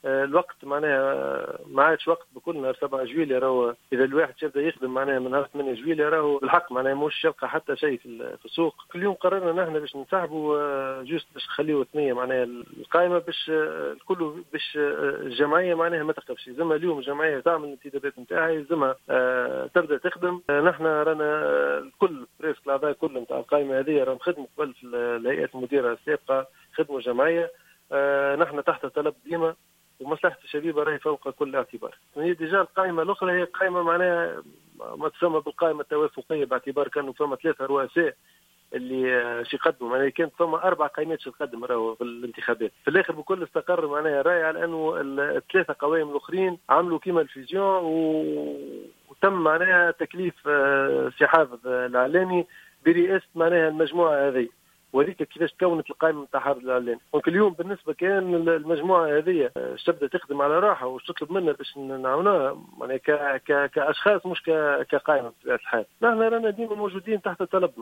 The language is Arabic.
الوقت معناها ما عادش وقت بكل نهار 7 جويلية. راهو إذا الواحد يبدأ يخدم معناها من نهار 8 جويلية راهو بالحق معناها مش يلقى حتى شيء في السوق. كل يوم قررنا نحن باش نسحبوا جوست باش نخليوا ثنية معناها القائمة باش الكل باش الجمعية معناها ما تقفش. زعما اليوم الجمعية تعمل الانتدابات نتاعها زعما تبدأ تخدم. نحن رانا الكل بريسك الأعضاء كل نتاع القائمة هذه رانا نخدموا قبل في الهيئات المديرة السابقة خدموا جمعية. نحن تحت طلب ديما ومصلحة الشبيبة راهي فوق كل اعتبار. هي ديجا القائمة الأخرى هي قائمة معناها ما تسمى بالقائمة التوافقية باعتبار كانوا فما 3 رؤساء اللي يقدموا معناها كانت فما 4 قائمات تقدم راهو في الانتخابات. في الآخر بكل استقر معناها الرأي على أنه ال3 قوائم الأخرين عملوا كيما الفيزيون وتم معناها تكليف سي حافظ العلاني برئاسة معناها المجموعة هذه. وهذيك كيفاش تكونت القائمه نتاع حافظ العلاني. دونك اليوم بالنسبه كان المجموعه هذه تبدا تخدم على راحه وش تطلب منا باش نعاونوها يعني كاشخاص مش كقائمه بطبيعه الحال. نحن رانا ديما موجودين تحت طلب.